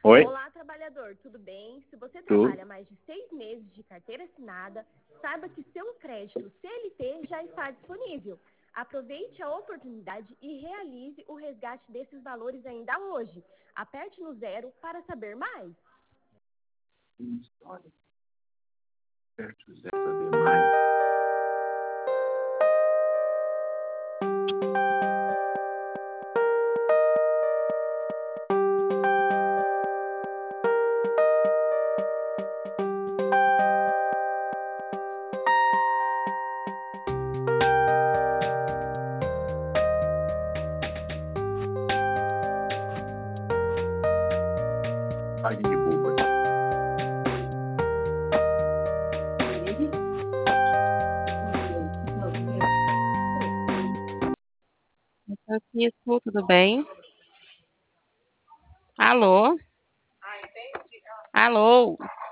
Oi? Olá, trabalhador, tudo bem? Se você Tudo. trabalha mais de 6 meses de carteira assinada, saiba que seu crédito CLT já está disponível. Aproveite a oportunidade e realize o resgate desses valores ainda hoje. Aperte no 0 para saber mais. História. Certo, Zé, saber mais. Página de boba. Francisco, tudo bem? Alô? Alô?